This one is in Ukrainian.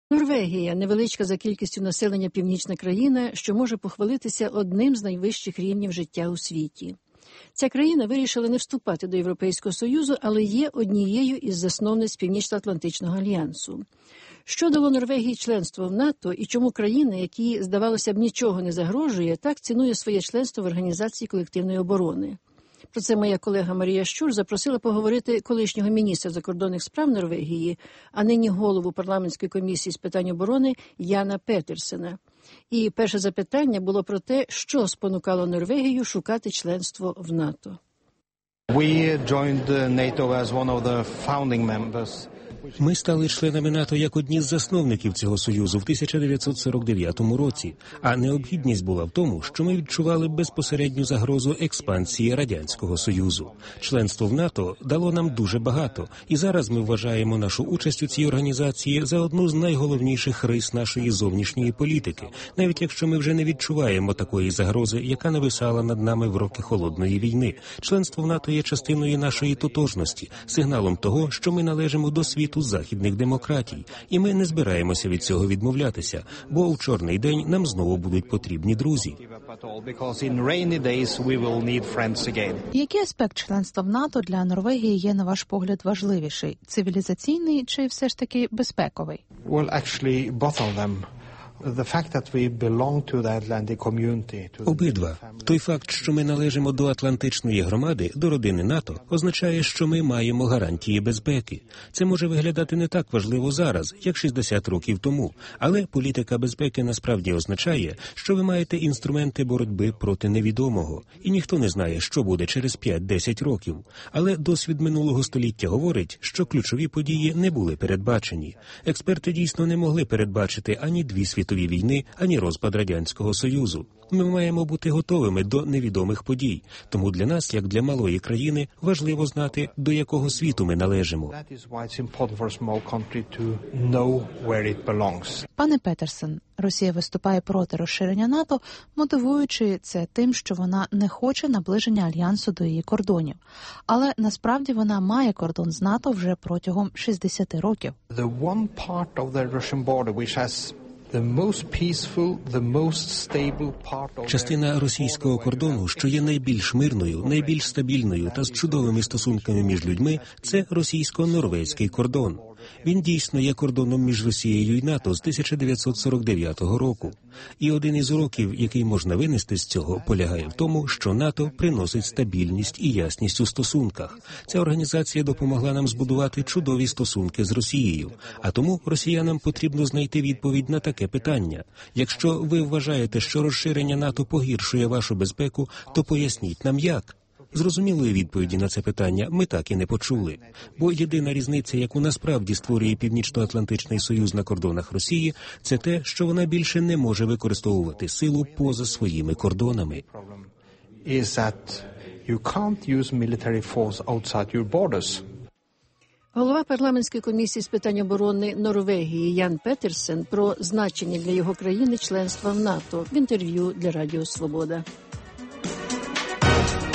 Норвегія – невеличка за кількістю населення північна країна, що може похвалитися одним з найвищих рівнів життя у світі. Ця країна вирішила не вступати до Європейського Союзу, але є однією із засновниць Північно-Атлантичного альянсу. Що дало Норвегії членство в НАТО і чому країна, якій, здавалося б, нічого не загрожує, так цінує своє членство в Організації колективної оборони? Про це моя колега Марія Щур запросила поговорити колишнього міністра закордонних справ Норвегії, а нині голову парламентської комісії з питань оборони Яна Петерсена. І перше запитання було про те, що спонукало Норвегію шукати членство в НАТО. Ми стали членами НАТО як одні з засновників цього союзу в 1949 році, а необхідність була в тому, що ми відчували безпосередню загрозу експансії Радянського Союзу. Членство в НАТО дало нам дуже багато, і зараз ми вважаємо нашу участь у цій організації за одну з найголовніших рис нашої зовнішньої політики, навіть якщо ми вже не відчуваємо такої загрози, яка нависала над нами в роки Холодної війни. Членство в НАТО є частиною нашої тотожності, сигналом того, що ми належимо до світу західних демократій, і ми не збираємося від цього відмовлятися, бо у чорний день нам знову будуть потрібні друзі. Який аспект членства в НАТО для Норвегії є, на ваш погляд, важливіший? Цивілізаційний чи все ж таки безпековий? Обидва. Той факт, що ми належимо до Атлантичної громади, до родини НАТО, означає, що ми маємо гарантії безпеки. Це може виглядати не так важливо зараз, як 60 років тому, але політика безпеки насправді означає, що ви маєте інструменти боротьби проти невідомого, і ніхто не знає, що буде через 5-10 років. Але досвід минулого століття говорить, що ключові події не були передбачені. Експерти дійсно не могли передбачити ані дві світові війни, ані розпад Радянського Союзу. Ми маємо бути готовими до невідомих подій. Тому для нас, як для малої країни, важливо знати, до якого світу ми належимо. Пане Петерсен, Росія виступає проти розширення НАТО, мотивуючи це тим, що вона не хоче наближення альянсу до її кордонів. Але насправді вона має кордон з НАТО вже протягом 60 років. Частина російського кордону, що є найбільш мирною, найбільш стабільною та з чудовими стосунками між людьми, це російсько-норвезький кордон. Він дійсно є кордоном між Росією і НАТО з 1949 року. І один із уроків, який можна винести з цього, полягає в тому, що НАТО приносить стабільність і ясність у стосунках. Ця організація допомогла нам збудувати чудові стосунки з Росією. А тому росіянам потрібно знайти відповідь на таке питання. Якщо ви вважаєте, що розширення НАТО погіршує вашу безпеку, то поясніть нам як. Зрозумілої відповіді на це питання ми так і не почули. Бо єдина різниця, яку насправді створює Північно-Атлантичний Союз на кордонах Росії, це те, що вона більше не може використовувати силу поза своїми кордонами. Голова парламентської комісії з питань оборони Норвегії Ян Петерсен про значення для його країни членства в НАТО в інтерв'ю для Радіо Свобода.